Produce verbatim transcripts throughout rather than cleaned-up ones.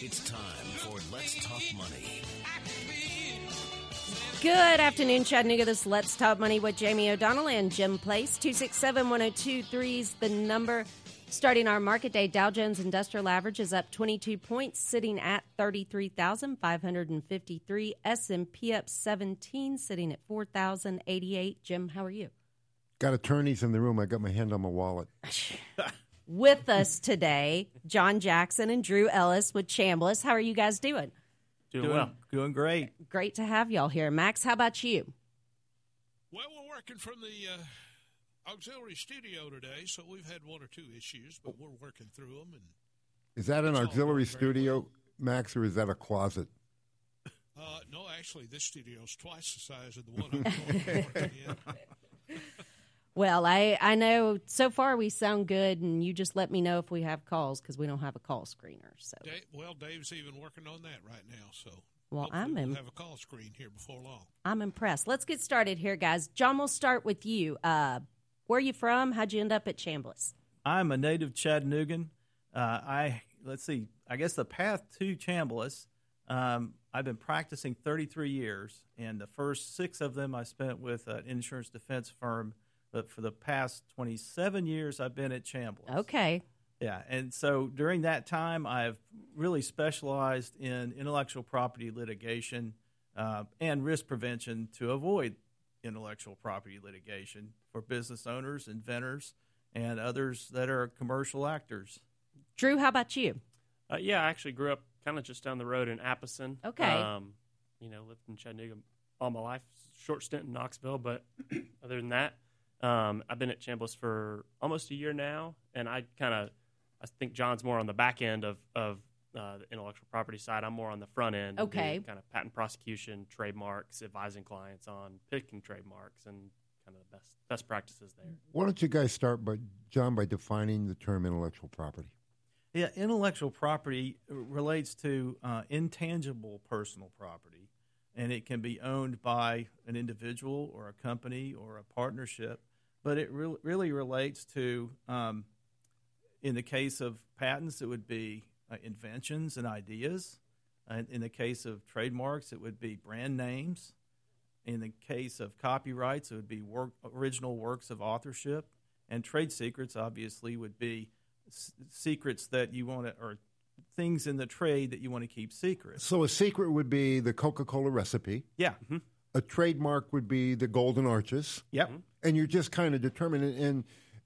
It's time for Let's Talk Money. Good afternoon, Chattanooga. This is Let's Talk Money with Jamie O'Donnell and Jim Place. two six seven, one oh two three is the number. Starting our market day, Dow Jones Industrial Average is up twenty-two points, sitting at thirty-three thousand five hundred fifty-three. S and P up seventeen, sitting at four thousand eighty-eight. Jim, how are you? Got attorneys in the room. I got my hand on my wallet. With us today, John Jackson and Drew Ellis with Chambliss. How are you guys doing? Doing well. Doing great. Great to have y'all here. Max, how about you? Well, we're working from the uh, auxiliary studio today, so we've had one or two issues, but we're working through them. And is that an it's all auxiliary going very studio, well. Max, or is that a closet? Uh, no, actually, this studio is twice the size of the one I'm currently working in. Well, I, I know so far we sound good, and you just let me know if we have calls because we don't have a call screener. So, Dave, well, Dave's even working on that right now, so well, hopefully I'm we'll in, have a call screen here before long. I'm impressed. Let's get started here, guys. John, we'll start with you. Uh, where are you from? How'd you end up at Chambliss? I'm a native Chattanoogan. Uh, I let's see. I guess the path to Chambliss. Um, I've been practicing thirty-three years, and the first six of them I spent with an insurance defense firm. But for the past twenty-seven years, I've been at Chambliss. Okay. Yeah, and so during that time, I've really specialized in intellectual property litigation uh, and risk prevention to avoid intellectual property litigation for business owners, inventors, and others that are commercial actors. Drew, how about you? Uh, yeah, I actually grew up kind of just down the road in Appleton. Okay. Um, you know, lived in Chattanooga all my life. Short stint in Knoxville, but other than that, um, I've been at Chambliss for almost a year now, and I kind of, I think John's more on the back end of, of uh, the intellectual property side. I'm more on the front end. Okay. Kind of patent prosecution, trademarks, advising clients on picking trademarks, and kind of the best best practices there. Why don't you guys start, by John, by defining the term intellectual property? Yeah, intellectual property relates to uh, intangible personal property, and it can be owned by an individual or a company or a partnership, but it re- really relates to, um, in the case of patents, it would be uh, inventions and ideas. Uh, in the case of trademarks, it would be brand names. In the case of copyrights, it would be work, original works of authorship. And trade secrets, obviously, would be s- secrets that you want to, or things in the trade that you want to keep secret. So a secret would be the Coca-Cola recipe. Yeah. Mm-hmm. A trademark would be the Golden Arches. Yep. Mm-hmm. And you're just kind of determined. And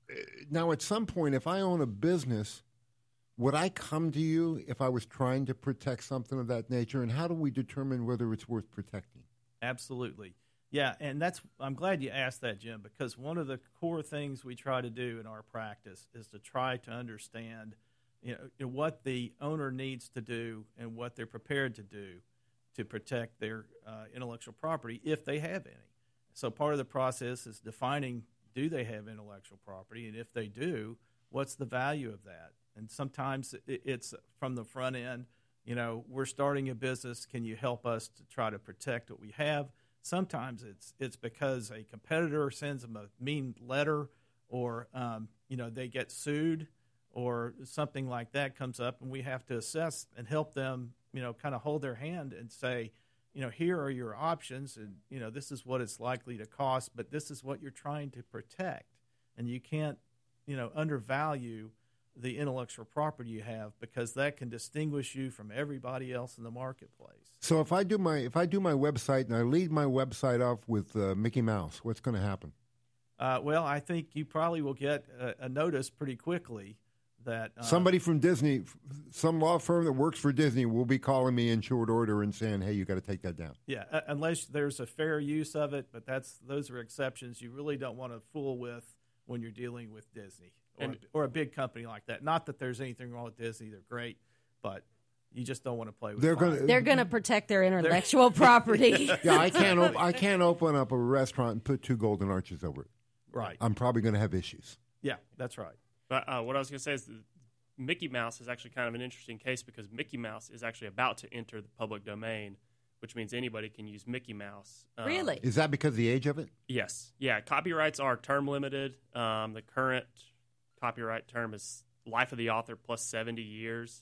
now at some point, if I own a business, would I come to you if I was trying to protect something of that nature? And how do we determine whether it's worth protecting? Absolutely. Yeah, and that's I'm glad you asked that, Jim, because one of the core things we try to do in our practice is to try to understand, you know, what the owner needs to do and what they're prepared to do to protect their uh, intellectual property if they have any. So part of the process is defining, do they have intellectual property, and if they do, what's the value of that? And sometimes it's from the front end, you know, we're starting a business, can you help us to try to protect what we have? Sometimes it's it's because a competitor sends them a mean letter, or um, you know, they get sued, or something like that comes up, and we have to assess and help them, you know, kind of hold their hand and say, you know, here are your options, and you know, this is what it's likely to cost, but this is what you're trying to protect, and you can't, you know, undervalue the intellectual property you have, because that can distinguish you from everybody else in the marketplace. So if I do my if I do my website and I lead my website off with uh, Mickey Mouse, what's going to happen? Uh, well, I think you probably will get a, a notice pretty quickly that uh, somebody from Disney, some law firm that works for Disney, will be calling me in short order and saying, "Hey, you got to take that down." Yeah, uh, unless there's a fair use of it, but that's those are exceptions you really don't want to fool with when you're dealing with Disney or, And, or a big company like that. Not that there's anything wrong with Disney; they're great, but you just don't want to play with. They're fire. going. They're going to protect their intellectual property. Yeah, I can't. Op- I can't open up a restaurant and put two golden arches over it. Right. I'm probably going to have issues. Yeah, that's right. But uh, what I was going to say is that Mickey Mouse is actually kind of an interesting case, because Mickey Mouse is actually about to enter the public domain, which means anybody can use Mickey Mouse. Um, Really? Is that because of the age of it? Yes. Yeah, copyrights are term limited. Um, the current copyright term is life of the author plus seventy years.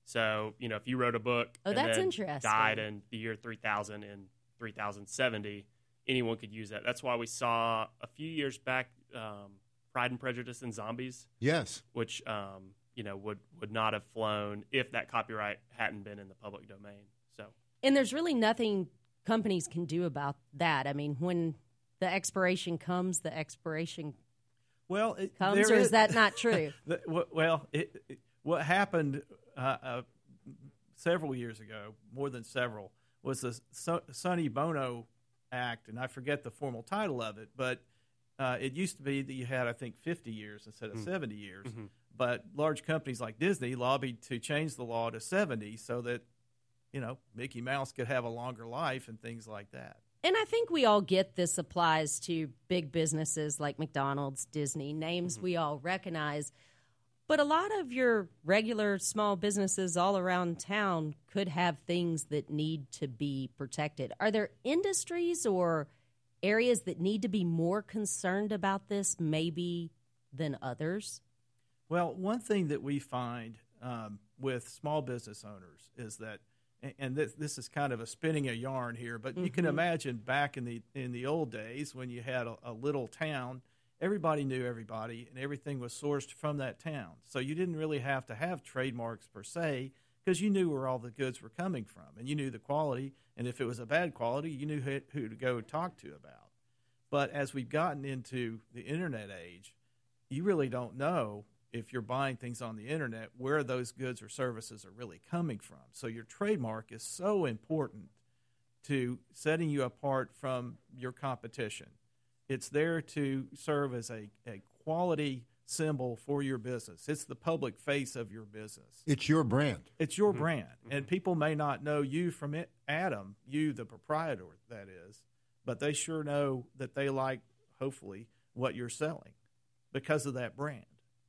So, you know, if you wrote a book Oh, and that's then interesting. died in the year three thousand in three thousand seventy, anyone could use that. That's why we saw a few years back um, Pride and Prejudice and Zombies, Yes. which, um, you know, would, would not have flown if that copyright hadn't been in the public domain. So, And there's really nothing companies can do about that. I mean, when the expiration comes, the expiration Well, it, comes, there or is that not true? the, w- well, it, it, what happened uh, uh, several years ago, more than several, was the so- Sonny Bono Act, and I forget the formal title of it, but uh, it used to be that you had, I think, fifty years instead of mm. seventy years. Mm-hmm. But large companies like Disney lobbied to change the law to seventy so that, you know, Mickey Mouse could have a longer life and things like that. And I think we all get this applies to big businesses like McDonald's, Disney, names mm-hmm. we all recognize. But a lot of your regular small businesses all around town could have things that need to be protected. Are there industries or areas that need to be more concerned about this maybe than others? Well, one thing that we find um, with small business owners is that, and this, this is kind of a spinning a yarn here, but mm-hmm. you can imagine back in the in the old days when you had a, a little town, everybody knew everybody, and everything was sourced from that town. So you didn't really have to have trademarks per se because you knew where all the goods were coming from, and you knew the quality, and if it was a bad quality, you knew who, who to go talk to about. But as we've gotten into the Internet age, you really don't know if you're buying things on the Internet where those goods or services are really coming from. So your trademark is so important to setting you apart from your competition. It's there to serve as a, a quality symbol for your business. It's the public face of your business. It's your brand. It's your Mm-hmm. brand. And people may not know you from it, Adam, you the proprietor, that is, but they sure know that they like, hopefully, what you're selling because of that brand.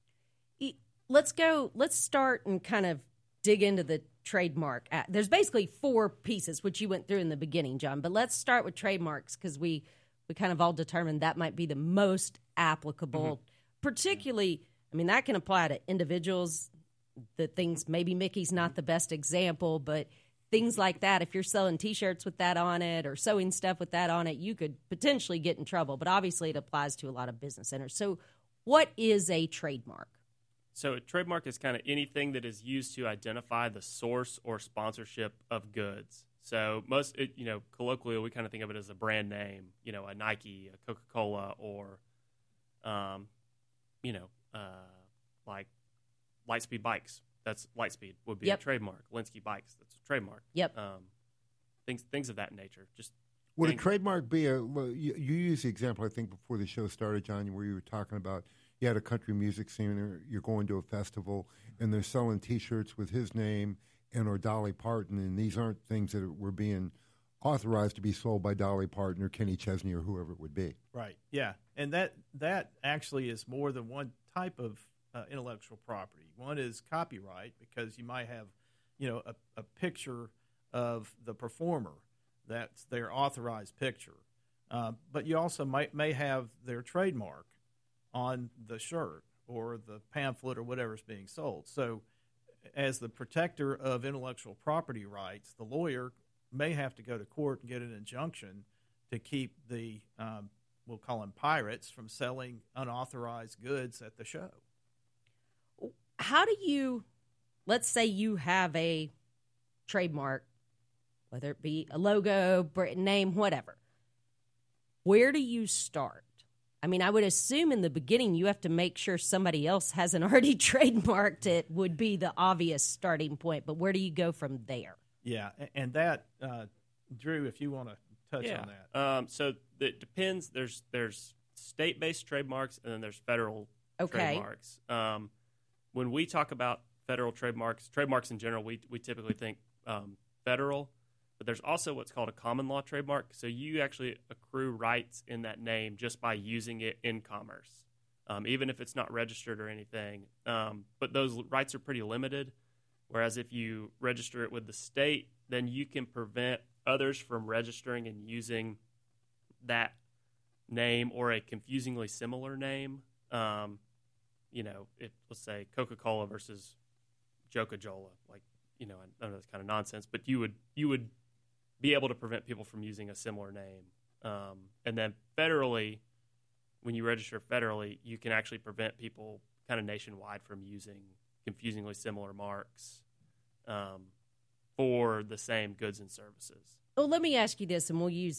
Let's go, let's start and kind of dig into the trademark. There's basically four pieces, which you went through in the beginning, John, but let's start with trademarks because we, we kind of all determined that might be the most applicable, mm-hmm. particularly, I mean, that can apply to individuals, the things, maybe Mickey's not the best example, but things like that, if you're selling T-shirts with that on it or sewing stuff with that on it, you could potentially get in trouble, but obviously it applies to a lot of business owners. So what is a trademark? So a trademark is kind of anything that is used to identify the source or sponsorship of goods. So most, it, you know, colloquially, we kind of think of it as a brand name, you know, a Nike, a Coca-Cola, or, um, you know, uh, like Lightspeed Bikes. That's Lightspeed would be yep. a trademark. Linsky Bikes, that's a trademark. Yep. Um, things things of that nature. Just Would things. a trademark be a? Well, you, you used the example I think before the show started, John, where you were talking about you had a country music singer, you're going to a festival, and they're selling T-shirts with his name and or Dolly Parton, and these aren't things that were being authorized to be sold by Dolly Parton or Kenny Chesney or whoever it would be. Right. Yeah, and that that actually is more than one type of uh, intellectual property. One is copyright because you might have, you know, a, a picture of the performer that's their authorized picture, uh, but you also might may have their trademark on the shirt or the pamphlet or whatever's being sold. So as the protector of intellectual property rights, the lawyer may have to go to court and get an injunction to keep the, um, we'll call them pirates, from selling unauthorized goods at the show. How do you, let's say you have a trademark, whether it be a logo, name, whatever. Where do you start? I mean, I would assume in the beginning you have to make sure somebody else hasn't already trademarked it would be the obvious starting point. But where do you go from there? Yeah, and that, uh, Drew, if you want to touch yeah. on that. Um, so it depends. There's there's state-based trademarks and then there's federal okay. trademarks. Um, when we talk about federal trademarks, trademarks in general, we we typically think um, federal. But there's also what's called a common law trademark. So you actually accrue rights in that name just by using it in commerce, um, even if it's not registered or anything. Um, but those rights are pretty limited. Whereas if you register it with the state, then you can prevent others from registering and using that name or a confusingly similar name. Um, you know, if let's say Coca-Cola versus Joca-Jola, like you know, I know that's kind of nonsense, but you would you would be able to prevent people from using a similar name. Um, and then federally, when you register federally, you can actually prevent people kind of nationwide from using confusingly similar marks um, for the same goods and services. Well, let me ask you this, and we'll use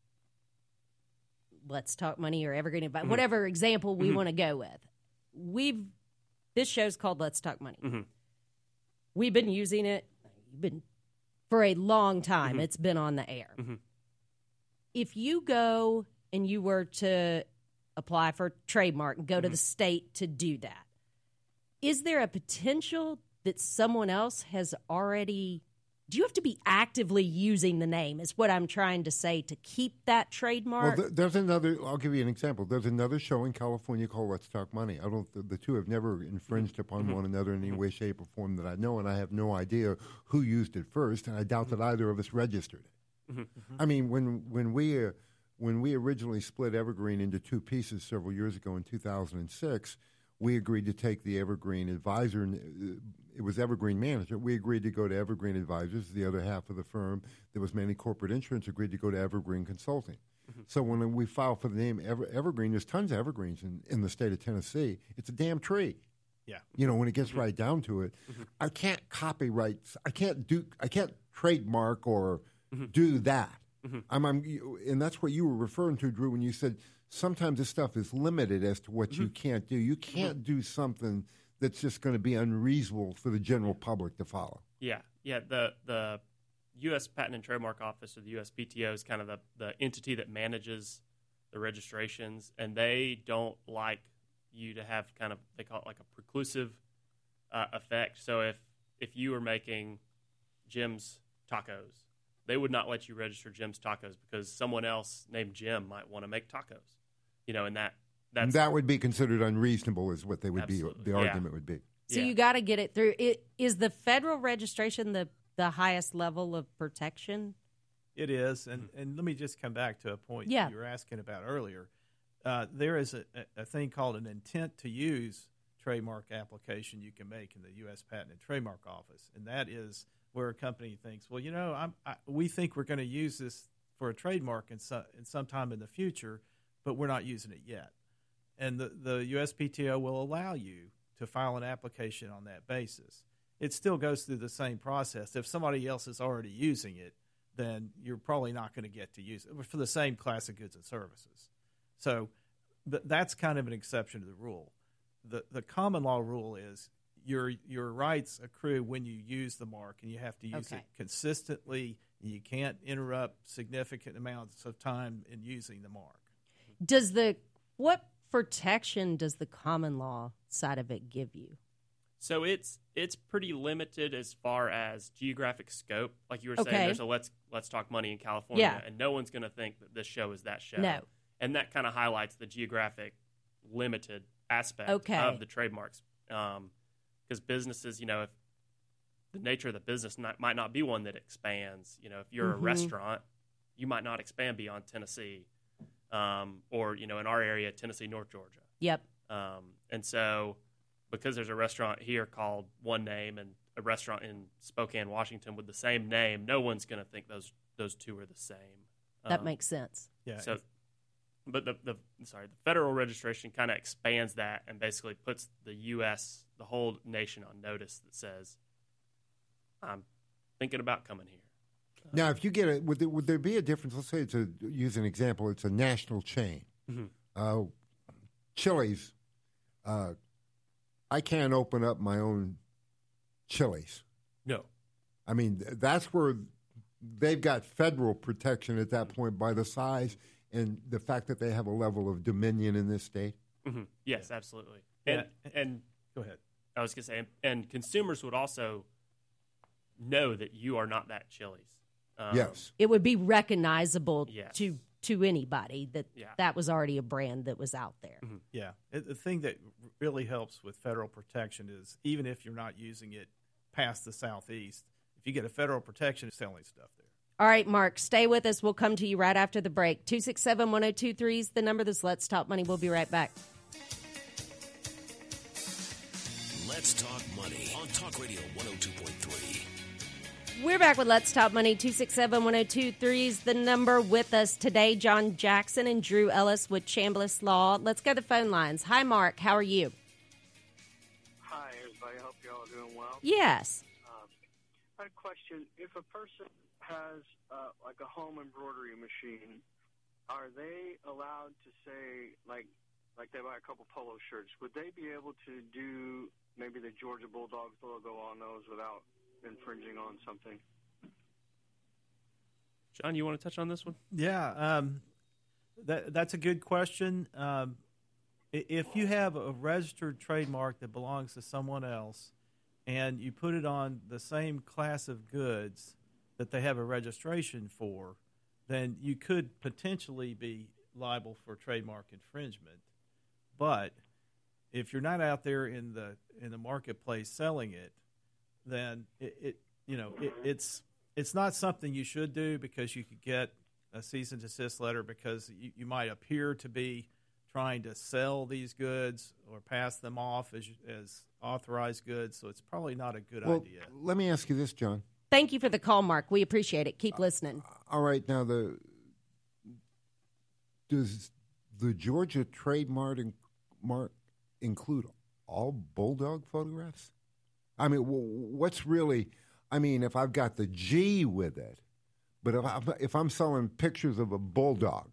Let's Talk Money or Evergreen Advice, Mm-hmm. whatever example we Mm-hmm. want to go with. We've this show's called Let's Talk Money. Mm-hmm. We've been using it been for a long time. Mm-hmm. It's been on the air. Mm-hmm. If you go and you were to apply for a trademark and go Mm-hmm. to the state to do that, is there a potential that someone else has already? Do you have to be actively using the name is what I'm trying to say to keep that trademark? Well, th- there's another. I'll give you an example. There's another show in California called Let's Talk Money. I don't. The, the two have never infringed upon Mm-hmm. one another in any way, shape, or form that I know, and I have no idea who used it first, and I doubt that either of us registered it. Mm-hmm. I mean, when when we uh, when we originally split Evergreen into two pieces several years ago in two thousand six, we agreed to take the Evergreen Advisor. Uh, it was Evergreen Management. We agreed to go to Evergreen Advisors. The other half of the firm that was mainly corporate insurance agreed to go to Evergreen Consulting. Mm-hmm. So when we filed for the name Ever- Evergreen, there's tons of Evergreens in, in the state of Tennessee. It's a damn tree. Yeah. You know, when it gets right down to it, Mm-hmm. I can't copyright. I can't do. I can't trademark or Mm-hmm. do that. I'm, I'm, and that's what you were referring to, Drew, when you said sometimes this stuff is limited as to what Mm-hmm. you can't do. You can't do something that's just going to be unreasonable for the general public to follow. Yeah, yeah. The the U S Patent and Trademark Office, or the U S P T O, is kind of the, the entity that manages the registrations, and they don't like you to have kind of, they call it like a preclusive uh, effect. So if if you were making Jim's Tacos, they would not let you register Jim's Tacos because someone else named Jim might want to make tacos. You know, and that that's that would be considered unreasonable, is what they would Absolutely. be. The Yeah. argument would be. so yeah. you got to get it through. It, is the federal registration the, the highest level of protection? It is, and, and let me just come back to a point Yeah. you were asking about earlier. Uh, there is a, a thing called an intent to use trademark application you can make in the U S Patent and Trademark Office, and that is where a company thinks, well, you know, I'm, I, we think we're going to use this for a trademark in, so, in some time in the future, but we're not using it yet. And the, the U S P T O will allow you to file an application on that basis. It still goes through the same process. If somebody else is already using it, then you're probably not going to get to use it for the same class of goods and services. So th- that's kind of an exception to the rule. The the common law rule is your your rights accrue when you use the mark, and you have to use Okay. it consistently. And you can't interrupt significant amounts of time in using the mark. Does the what protection does the common law side of it give you? So it's it's pretty limited as far as geographic scope. Like you were saying, Okay. there's a let's let's talk money in California, Yeah. and no one's going to think that this show is that show. No. And that kind of highlights the geographic limited aspect Okay. of the trademarks. Because businesses, you know, if the nature of the business not, might not be one that expands. You know, if you're Mhm. a restaurant, you might not expand beyond Tennessee, um, or you know, in our area, Tennessee, North Georgia. Yep. Um, and so, because there's a restaurant here called one name and a restaurant in Spokane, Washington with the same name, no one's going to think those those two are the same. That Um, makes sense. Yeah. so. But the, the sorry, the federal registration kind of expands that and basically puts the U S, the whole nation, on notice that says, "I'm thinking about coming here." Now, if you get it, would there, would there be a difference? Let's say it's a, use an example, it's a national chain. Mhm. Uh, Chili's, uh, I can't open up my own Chili's. No. I mean, th- that's where they've got federal protection at that point by the size and the fact that they have a level of dominion in this state. hmm Yes, absolutely. And Yeah. and Go ahead. I was going to say, and, and consumers would also know that you are not that Chili's. Um, Yes. It would be recognizable Yes. to to anybody that Yeah. that was already a brand that was out there. Yeah. It, the thing that r- really helps with federal protection is even if you're not using it past the Southeast, if you get a federal protection, it's selling stuff there. All right, Mark, stay with us. We'll come to you right after the break. two six seven, one oh two three is the number. This Let's Talk Money. We'll be right back. Let's Let's Talk Money on Talk Radio one oh two point three. We're back with Let's Talk Money. two six seven, one oh two three is the number. With us today, John Jackson and Drew Ellis with Chambliss Law. Let's go to the phone lines. Hi, Mark. How are you? Hi, everybody. I hope you're all doing well. Yes. Um, I had a question. If a person has uh, like a home embroidery machine, are they allowed to say, like, like they buy a couple polo shirts, would they be able to do maybe the Georgia Bulldogs logo on those without infringing on something? John, you want to touch on this one? Yeah, um, that that's a good question. Um, i- if you have a registered trademark that belongs to someone else, and you put it on the same class of goods that they have a registration for, then you could potentially be liable for trademark infringement. But if you're not out there in the in the marketplace selling it, then it, it you know it, it's it's not something you should do, because you could get a cease and desist letter because you, you might appear to be trying to sell these goods or pass them off as as authorized goods. So it's probably not a good Well, idea. let me ask you this, John. Thank you for the call, Mark. We appreciate it. Keep listening. All right, now the does the Georgia trademark in, mark include all bulldog photographs? I mean, w- what's really? I mean, if I've got the G with it, but if I, if I'm selling pictures of a bulldog,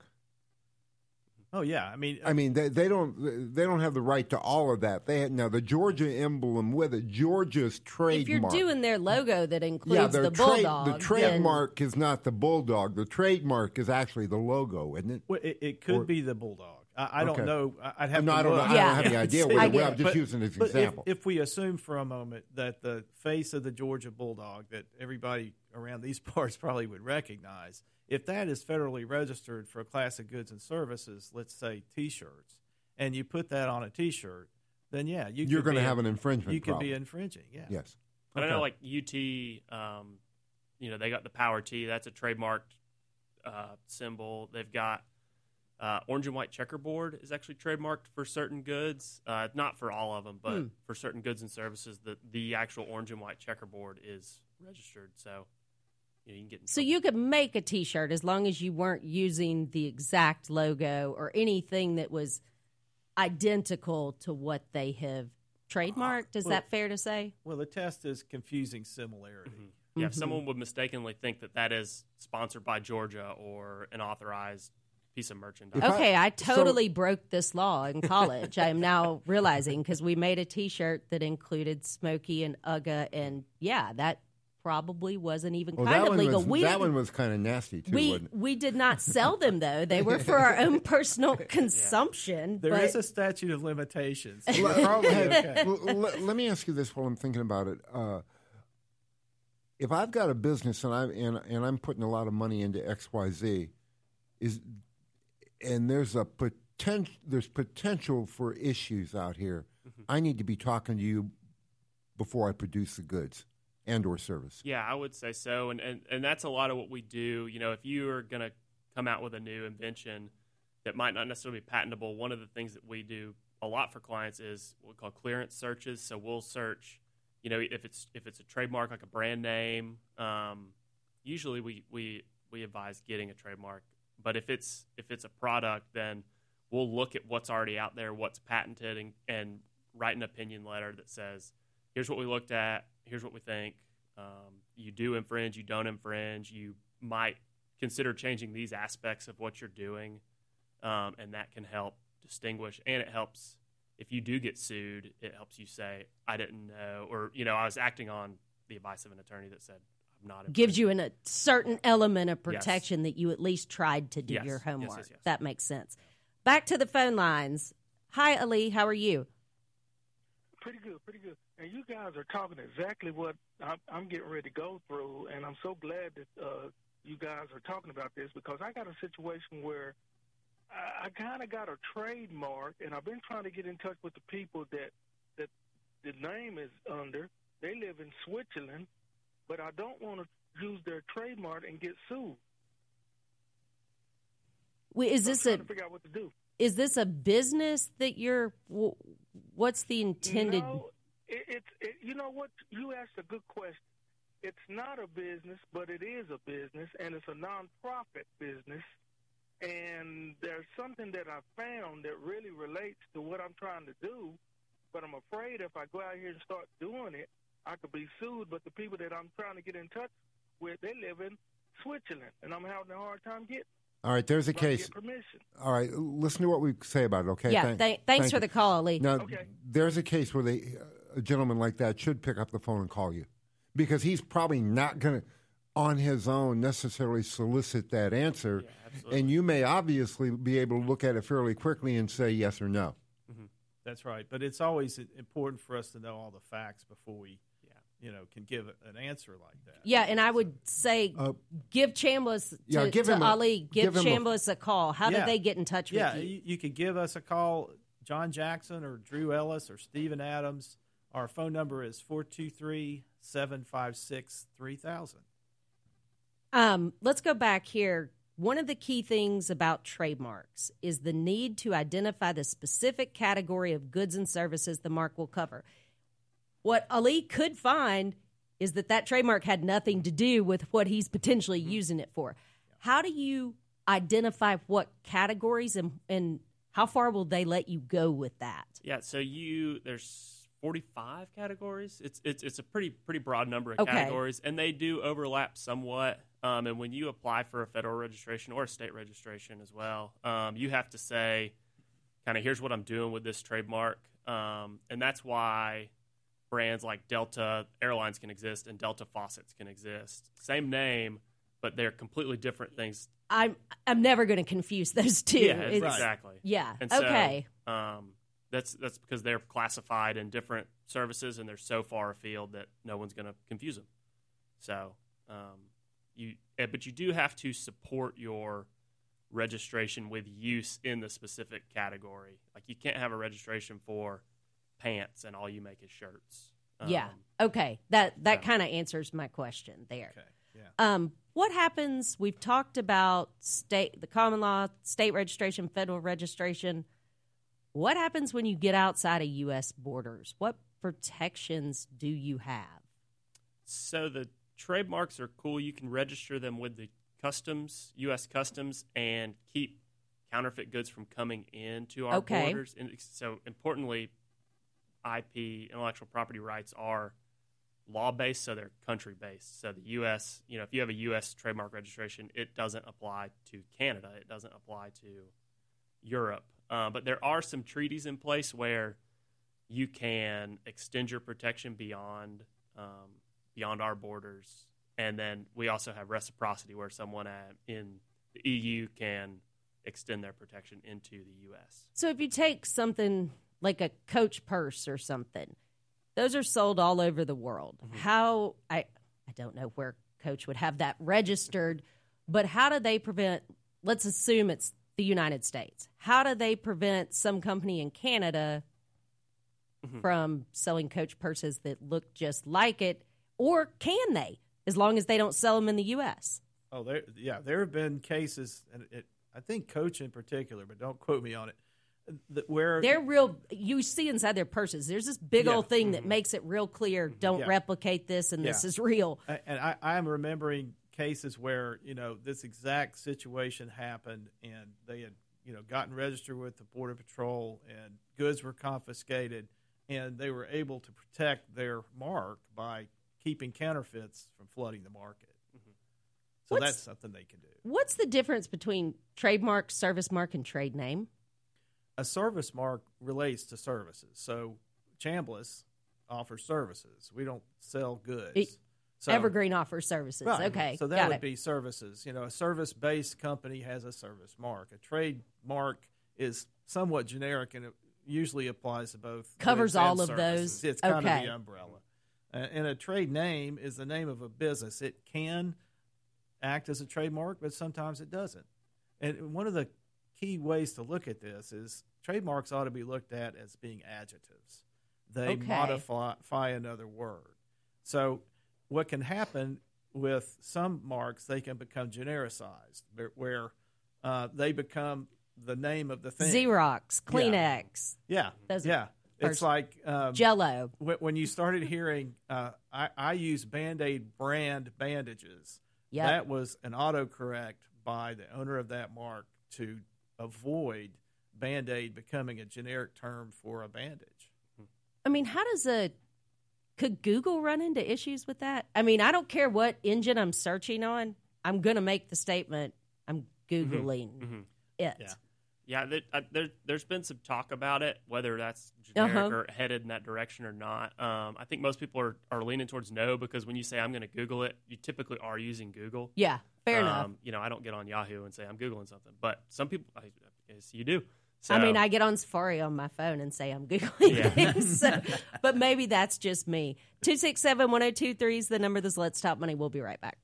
Oh yeah, I mean, I mean they, they don't they don't have the right to all of that. They had, now the Georgia emblem with it, Georgia's trademark. If you're doing their logo that yeah, includes their the tra- bulldog, the then- trademark is not the bulldog. The trademark is actually the logo, isn't it? well, it, it could Or- be the bulldog. I, I don't Okay. know. I- I'd have No, to I don't know. look. I Yeah. don't have any idea what I it get was. I'm it. just But- using it as an but if- example. If, we assume for a moment that the face of the Georgia Bulldog that everybody around these parts probably would recognize, if that is federally registered for a class of goods and services, let's say T-shirts, and you put that on a T-shirt, then yeah, you You're going to have an infringement You could problem. be infringing. Yeah. Yes. But I Okay. know, like U T, um, you know, they got the Power T. That's a trademarked uh, symbol. They've got uh, orange and white checkerboard is actually trademarked for certain goods. Uh, not for all of them, but Hmm. for certain goods and services, the the actual orange and white checkerboard is registered. So you know, you can get in So trouble. you could make a T-shirt as long as you weren't using the exact logo or anything that was identical to what they have trademarked. Is well- that fair to say? Well, the test is confusing similarity. Yeah, if Mhm. someone would mistakenly think that that is sponsored by Georgia or an authorized piece of merchandise. If I- Okay, I, so- totally broke this law in college. I am now realizing because we made a T-shirt that included Smokey and Ugga, and yeah, that probably wasn't even Well, kind that of one legal. was, we that didn't- one was kind of nasty too, we wasn't it? we did not sell them though; they were for our own personal consumption. There but is a statute of limitations. L- You're probably okay. l- l- let me ask you this while I'm thinking about it. Uh, if I've got a business and I'm and, and I'm putting a lot of money into X Y Z, is and there's a potential there's potential for issues out here. I need to be talking to you before I produce the goods and or service. Yeah, I would say so, and, and and that's a lot of what we do. You know, if you are going to come out with a new invention that might not necessarily be patentable, one of the things that we do a lot for clients is what we call clearance searches. So we'll search, you know, if it's if it's a trademark like a brand name. Um, usually we, we we advise getting a trademark, but if it's if it's a product, then we'll look at what's already out there, what's patented, and, and write an opinion letter that says, here's what we looked at, here's what we think. Um, you do infringe, you don't infringe. You might consider changing these aspects of what you're doing, um, and that can help distinguish. And it helps if you do get sued. It helps you say, "I didn't know," or you know, "I was acting on the advice of an attorney that said I'm not." gives you infringing." an, a certain element of Yes. protection that you at least tried to do Yes. your Yes, homework. yes, yes. That makes sense. Back to the phone lines. Hi, Ali. How are you? Pretty good, pretty good. And you guys are talking exactly what I'm, I'm getting ready to go through, and I'm so glad that uh, you guys are talking about this because I got a situation where I, I kind of got a trademark, and I've been trying to get in touch with the people that that the name is under. They live in Switzerland, but I don't want to use their trademark and get sued. Wait, is So I'm this trying a to figure out what to do. is this a business that you're? wh- What's the intended? No, it, it's it, you know what, you asked a good question. It's not a business, but it is a business, and it's a nonprofit business. And there's something that I found that really relates to what I'm trying to do, but I'm afraid if I go out here and start doing it, I could be sued. But the people that I'm trying to get in touch with, they live in Switzerland, and I'm having a hard time getting. All right, there's a trying case. To get permission. All right, listen to what we say about it, okay? Yeah, Thank- th- thanks thank for you. the call, Ali. Now, Okay. there's a case where they, a gentleman like that should pick up the phone and call you, because he's probably not going to, on his own, necessarily solicit that answer. Yeah, absolutely. And you may obviously be able to look at it fairly quickly and say yes or no. That's right. But it's always important for us to know all the facts before we, Yeah. you know, can give an answer like that. Yeah, and I would say Uh, give Chambliss to, yeah, give to him a- Ali. Give, give him a- Chambliss a, call. How Yeah. do they get in touch Yeah, with you? you, you could give us a call, John Jackson or Drew Ellis or Stephen Adams. Our phone number is four two three, seven five six, three thousand. Um, let's go back here. One of the key things about trademarks is the need to identify the specific category of goods and services the mark will cover. What Ali could find is that that trademark had nothing to do with what he's potentially Mm-hmm. using it for. How do you identify what categories and, and how far will they let you go with that? Yeah, so you there's forty-five categories. It's it's it's a pretty pretty broad number of Okay. categories, and they do overlap somewhat. Um, and when you apply for a federal registration or a state registration as well, um, you have to say, kind of, here's what I'm doing with this trademark, um, and that's why brands like Delta Airlines can exist and Delta Faucets can exist. Same name, but they're completely different things. I'm I'm never going to confuse those two. Yeah, It's- exactly. Yeah. And so, okay. Um, that's that's because they're classified in different services and they're so far afield that no one's going to confuse them. So, um, you eh, but you do have to support your registration with use in the specific category. Like you can't have a registration for pants and all you make is shirts. Um, Yeah. Okay. That that so- kind of answers my question there. Okay. Yeah. Um, what happens? We've talked about state, the common law, state registration, federal registration. What happens when you get outside of U S borders? What protections do you have? So the trademarks are cool. You can register them with the customs, U S Customs, and keep counterfeit goods from coming into our Okay. borders. And so importantly, I P, intellectual property rights, are law-based, so they're country-based. So the U S, you know, if you have a U S trademark registration, it doesn't apply to Canada. It doesn't apply to Europe. Uh, but there are some treaties in place where you can extend your protection beyond um, beyond our borders. And then we also have reciprocity, where someone at, in the E U can extend their protection into the U S. So if you take something like a Coach purse or something, those are sold all over the world. Mm-hmm. How I I don't know where Coach would have that registered, but how do they prevent? Let's assume it's the United States. How do they prevent some company in Canada Mhm. from selling Coach purses that look just like it, or can they, as long as they don't sell them in the U S? Oh, there, yeah, there have been cases, and it, I think Coach in particular, but don't quote me on it, that where They're real. You see inside their purses, there's this big Yeah. old thing that makes it real clear. Don't Yeah. replicate this, and this Yeah. is real. A- And I, I'm remembering cases where, you know, this exact situation happened and they had, you know, gotten registered with the Border Patrol and goods were confiscated and they were able to protect their mark by keeping counterfeits from flooding the market. So What's- that's something they can do. What's the difference between trademark, service mark, and trade name? A service mark relates to services. So Chambliss offers services. We don't sell goods. It- So- Evergreen offers services. Right. Okay, So that got would it. be services. You know, a service-based company has a service mark. A trademark is somewhat generic, and it usually applies to both. Covers goods and all of services. those. It's kind Okay. of the umbrella. Uh, and a trade name is the name of a business. It can act as a trademark, but sometimes it doesn't. And one of the key ways to look at this is trademarks ought to be looked at as being adjectives. They Okay. modify another word. So what can happen with some marks, they can become genericized, where- where uh, they become the name of the thing. Xerox, Kleenex. Yeah, Those- yeah. It's like um, Jell-O. When, when you started hearing, uh, I, I use Band-Aid brand bandages. Yep. That was an autocorrect by the owner of that mark to avoid Band-Aid becoming a generic term for a bandage. I mean, how does a could Google run into issues with that? I mean, I don't care what engine I'm searching on. I'm going to make the statement I'm Googling Mm-hmm. it. Yeah. Yeah, there, uh, there, there's been some talk about it, whether that's generic Uh-huh. or headed in that direction or not. Um, I think most people are, are leaning towards no, because when you say I'm going to Google it, you typically are using Google. Yeah, fair um, enough. You know, I don't get on Yahoo and say I'm Googling something, but some people, I, I guess you do. So, I mean, I get on Safari on my phone and say I'm Googling Yeah. things, so, but maybe that's just me. two six seven, one oh two three is the number. This Let's Talk Money. We'll be right back.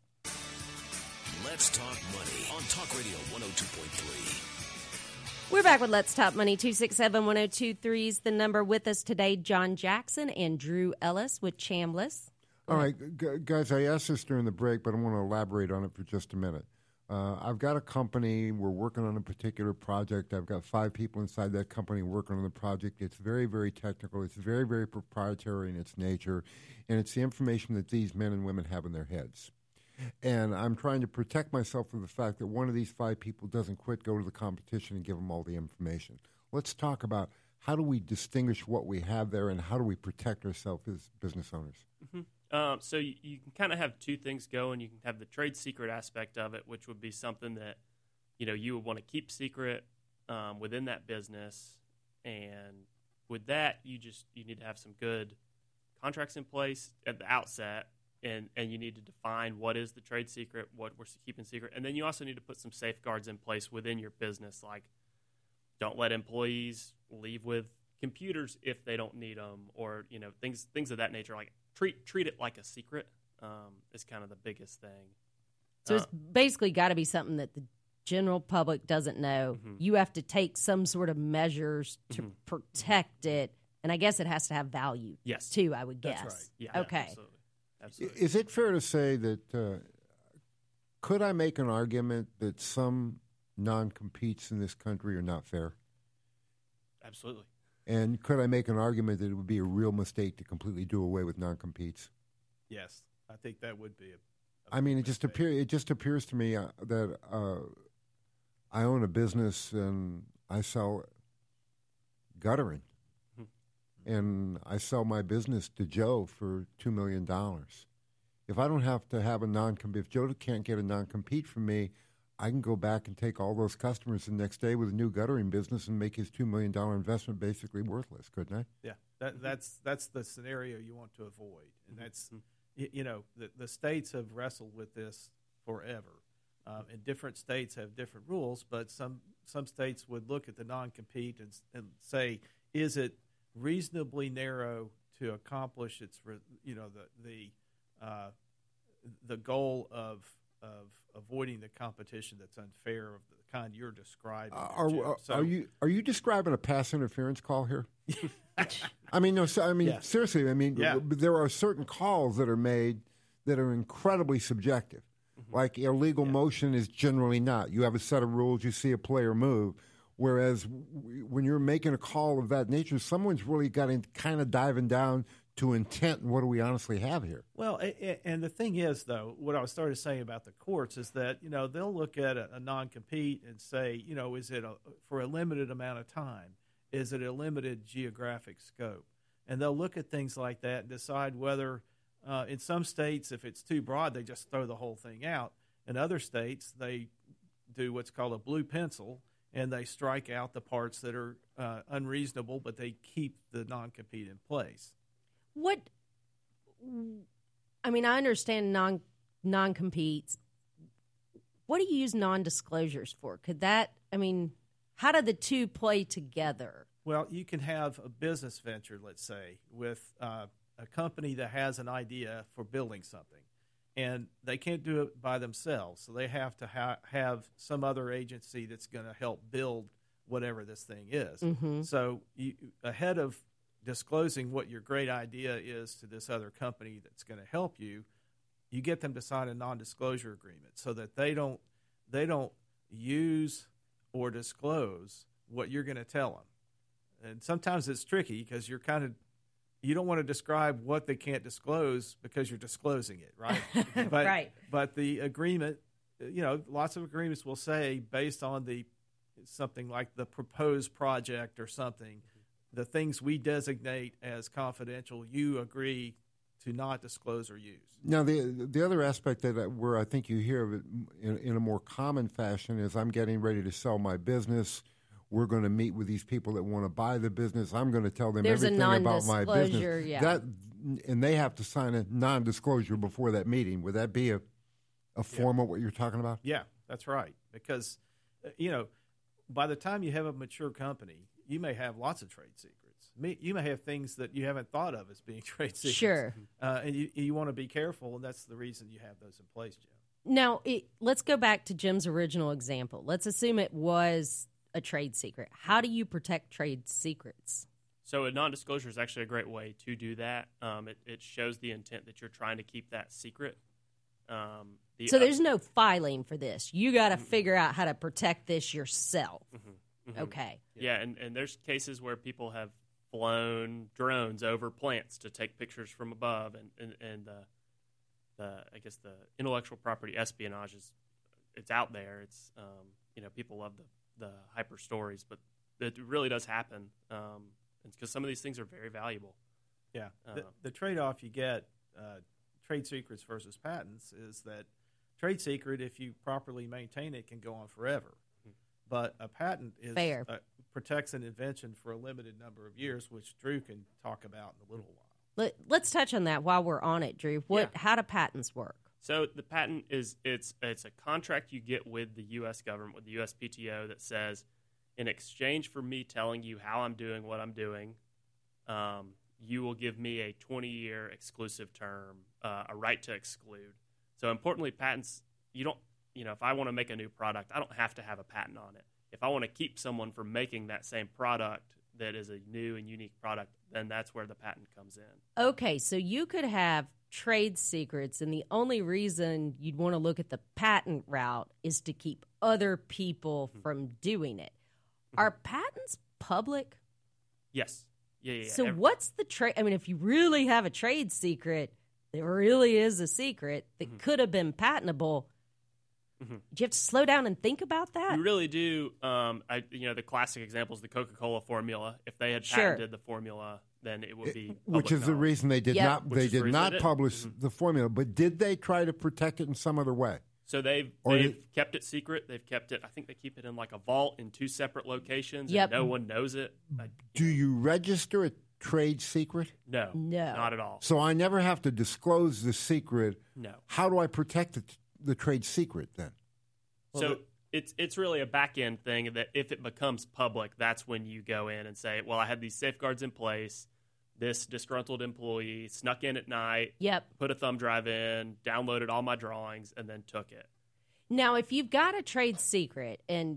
Let's Talk Money on Talk Radio one oh two point three. We're back with Let's Talk Money. two six seven, one oh two three is the number. With us today, John Jackson and Drew Ellis with Chambliss. All right, g- guys, I asked this during the break, but I want to elaborate on it for just a minute. Uh, I've got a company. We're working on a particular project. I've got five people inside that company working on the project. It's very, very technical. It's very, very proprietary in its nature, and it's the information that these men and women have in their heads. And I'm trying to protect myself from the fact that one of these five people doesn't quit, go to the competition, and give them all the information. Let's talk about how do we distinguish what we have there, and how do we protect ourselves as business owners? Mm-hmm. Um, so you, you can kind of have two things going. You can have the trade secret aspect of it, which would be something that, you know, you would want to keep secret um, within that business. And with that, you just you need to have some good contracts in place at the outset. And, and you need to define what is the trade secret, what we're keeping secret. And then you also need to put some safeguards in place within your business, like don't let employees leave with computers if they don't need them, or, you know, things things of that nature. Like treat treat it like a secret um, is kind of the biggest thing. So Uh, it's basically got to be something that the general public doesn't know. Mhm. You have to take some sort of measures to Mhm. protect it. And I guess it has to have value, Yes. too, I would guess. That's right. Yeah. Okay. Absolutely. Absolutely. Is it fair to say that uh, could I make an argument that some non-competes in this country are not fair? Absolutely. And could I make an argument that it would be a real mistake to completely do away with non-competes? Yes, I think that would be a. a I mean, it big just mistake. appear it just appears to me uh, that uh, I own a business and I sell guttering, and I sell my business to Joe for two million dollars. If I don't have to have a non-compete, if Joe can't get a non-compete from me, I can go back and take all those customers the next day with a new guttering business and make his two million dollar investment basically worthless, couldn't I? Yeah, that, that's that's the scenario you want to avoid, and that's y- you know the the states have wrestled with this forever, um, and different states have different rules. But some some states would look at the non-compete and, s- and say, is it reasonably narrow to accomplish its re- you know the the uh, the goal of of avoiding the competition that's unfair of the kind you're describing. Uh, there, are, Jim. are, So- are you are you describing a pass interference call here? I mean, no. So, I mean, Yeah. seriously. I mean, Yeah. w- there are certain calls that are made that are incredibly subjective. Like illegal motion is generally not. You have a set of rules. You see a player move. Whereas w- when you're making a call of that nature, someone's really got to kind of diving down to intent and what do we honestly have here. Well, a- a- and the thing is, though, what I was starting to say about the courts is that, you know, they'll look at a, a non-compete and say, you know, is it a, for a limited amount of time? Is it a limited geographic scope? And they'll look at things like that and decide whether, uh, in some states, if it's too broad, they just throw the whole thing out. In other states, they do what's called a blue pencil, and they strike out the parts that are uh, unreasonable, but they keep the non-compete in place. What, I mean, I understand non non competes. What do you use non disclosures for? Could that, I mean, how do the two play together? Well, you can have a business venture, let's say, with uh, a company that has an idea for building something, and they can't do it by themselves, so they have to ha- have some other agency that's going to help build whatever this thing is. Mhm. So you, ahead of disclosing what your great idea is to this other company that's going to help you, you get them to sign a non-disclosure agreement so that they don't they don't use or disclose what you're going to tell them. and sometimes it's tricky because you're kind of you don't want to describe what they can't disclose because you're disclosing it, right? But, right. But the agreement, you know, lots of agreements will say based on the something like the proposed project or something, the things we designate as confidential, you agree to not disclose or use. Now, the the other aspect that I, where I think you hear of it in, in a more common fashion is I'm getting ready to sell my business. We're going to meet with these people that want to buy the business. I'm going to tell them There's everything a about my business. Yeah. That, and they have to sign a non-disclosure before that meeting. Would that be a, a form yeah. of what you're talking about? Yeah, that's right. Because, uh, you know, by the time you have a mature company, you may have lots of trade secrets. You may have things that you haven't thought of as being trade secrets. Sure. Uh, and you, you want to be careful, and that's the reason you have those in place, Jim. Now, it, let's go back to Jim's original example. Let's assume it was a trade secret. How do you protect trade secrets? So a non-disclosure is actually a great way to do that. Um, it, it shows the intent that you're trying to keep that secret. Um, the, so uh, there's no filing for this. You got to mm-hmm. figure out how to protect this yourself. Mm-hmm. Mm-hmm. Okay. Yeah, and, and there's cases where people have flown drones over plants to take pictures from above, and and, and the, the I guess the intellectual property espionage is it's out there. It's um, you know people love the the hyper stories, but it really does happen. Um, because some of these things are very valuable. Yeah, uh, the, the trade-off you get, uh, trade secrets versus patents, is that trade secret, if you properly maintain it, can go on forever. Mm-hmm. But a patent is Fair. Uh, protects an invention for a limited number of years, which Drew can talk about in a little while. Let, let's touch on that while we're on it, Drew. What? Yeah. How do patents work? So the patent is it's it's a contract you get with the U S government, with the U S P T O, that says, in exchange for me telling you how I'm doing what I'm doing, um, you will give me a twenty-year exclusive term, uh, a right to exclude. So importantly, patents, you don't, you know, if I want to make a new product, I don't have to have a patent on it. If I want to keep someone from making that same product that is a new and unique product, then that's where the patent comes in. Okay, so you could have trade secrets, and the only reason you'd want to look at the patent route is to keep other people mm-hmm. from doing it. Mm-hmm. Are patents public? Yes. Yeah, yeah, yeah. So Every- what's the trade? I mean, if you really have a trade secret, there really is a secret that mm-hmm. could have been patentable. Mm-hmm. Do you have to slow down and think about that? You really do. Um, I, you know, the classic example is the Coca-Cola formula. If they had sure. patented the formula, then it would be it, which is knowledge. the reason they did yep. not Which they is the did reason not they did. publish Mm-hmm. the formula. But did they try to protect it in some other way? So they've Or they've did- kept it secret. They've kept it. I think they keep it in like a vault in two separate locations. Yep. And no one knows it. Like, Do you register a trade secret? no, No. not at all. So I never have to disclose the secret. No. How do I protect the, the trade secret then? So it's it's really a back end thing that if it becomes public, that's when you go in and say, well, I had these safeguards in place. This disgruntled employee snuck in at night, Yep. put a thumb drive in, downloaded all my drawings, and then took it. Now, if you've got a trade secret, and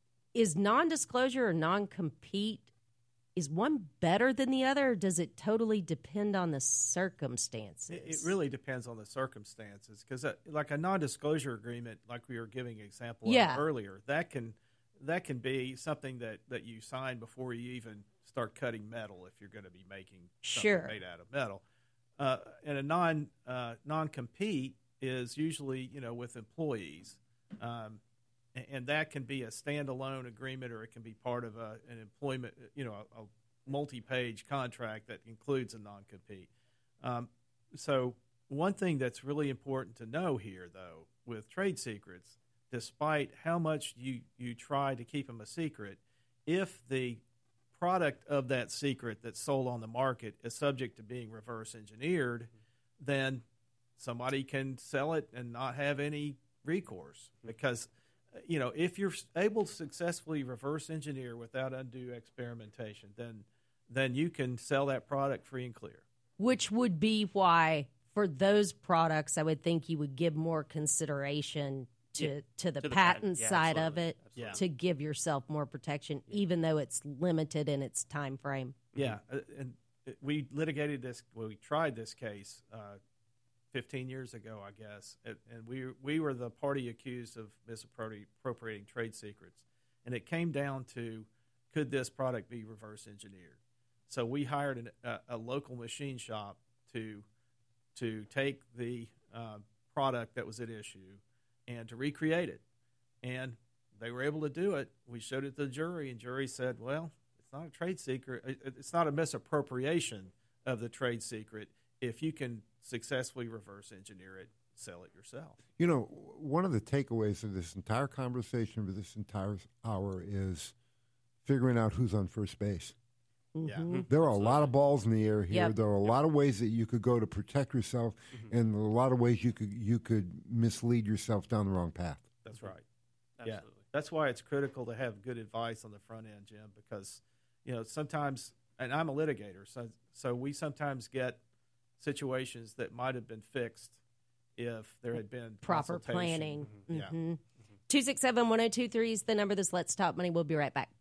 is non-disclosure or non-compete, is one better than the other, or does it totally depend on the circumstances? It, it really depends on the circumstances, because uh, like a non-disclosure agreement, like we were giving an example Yeah. of earlier, that can that can be something that, that you sign before you even start cutting metal if you're going to be making something Sure. made out of metal. Uh, and a non uh, non-compete is usually, you know, with employees, um, and, and that can be a standalone agreement, or it can be part of a, an employment, you know, a, a multi-page contract that includes a non-compete. Um, so one thing that's really important to know here, though, with trade secrets, despite how much you, you try to keep them a secret, if the product of that secret that's sold on the market is subject to being reverse engineered, then somebody can sell it and not have any recourse. Because, you know, if you're able to successfully reverse engineer without undue experimentation, then then you can sell that product free and clear. Which would be why, for those products, I would think you would give more consideration to, Yeah. to the To the patent patent, yeah, side of absolutely. it Absolutely. to give yourself more protection, even though it's limited in its time frame. Yeah, uh, and uh, we litigated this. Well, we tried this case uh, fifteen years ago, I guess, and, and we we were the party accused of misappropriating trade secrets, and it came down to could this product be reverse engineered? So we hired an, a, a local machine shop to to take the uh, product that was at issue and to recreate it. And they were able to do it. We showed it to the jury, and jury said, well, it's not a trade secret. It's not a misappropriation of the trade secret if you can successfully reverse engineer it, sell it yourself. You know, one of the takeaways of this entire conversation for this entire hour is figuring out who's on first base. Mm-hmm. Yeah. There are a lot of balls in the air here. Yep. There are a lot of ways that you could go to protect yourself, Mm-hmm. and a lot of ways you could you could mislead yourself down the wrong path. That's right. Absolutely. Yeah, that's why it's critical to have good advice on the front end, Jim, because, you know, sometimes, and I'm a litigator, so so we sometimes get situations that might have been fixed if there had been Proper consultation. planning. Mhm. Yeah. Mm-hmm. two six seven, one oh two three is the number. This Let's Talk Money. We'll be right back.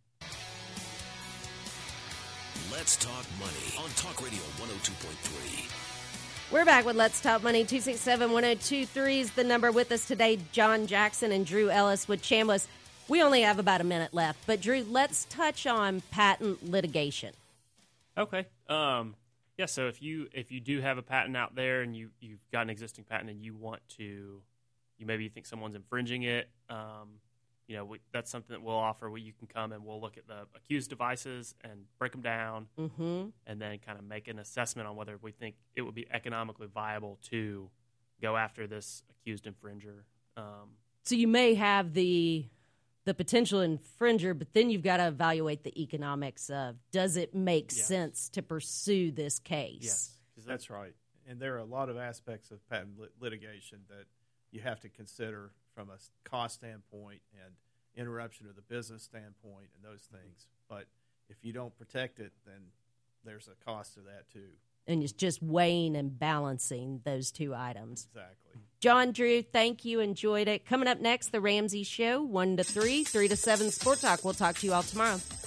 Let's Talk Money on Talk Radio one oh two point three. We're back with Let's Talk Money. two six seven, one oh two three is the number. With us today, John Jackson and Drew Ellis with Chambliss. We only have about a minute left, but Drew, let's touch on patent litigation. Okay. Um, yeah. So if you if you do have a patent out there and you you've got an existing patent and you want to, you maybe think someone's infringing it. Um, you know, we, that's something that we'll offer. Where you can come and we'll look at the accused devices and break them down, Mm-hmm. and then kind of make an assessment on whether we think it would be economically viable to go after this accused infringer. Um, So you may have the the potential infringer, but then you've got to evaluate the economics of, does it make Yes. sense to pursue this case? yes, 'cause That's right. And there are a lot of aspects of patent lit- litigation that you have to consider from a s- cost standpoint and interruption of the business standpoint and those things. But if you don't protect it, then there's a cost to that too. And it's just weighing and balancing those two items. Exactly. John, Drew, thank you. Enjoyed it. Coming up next, The Ramsey Show, one to three, three to seven Sport Talk. We'll talk to you all tomorrow.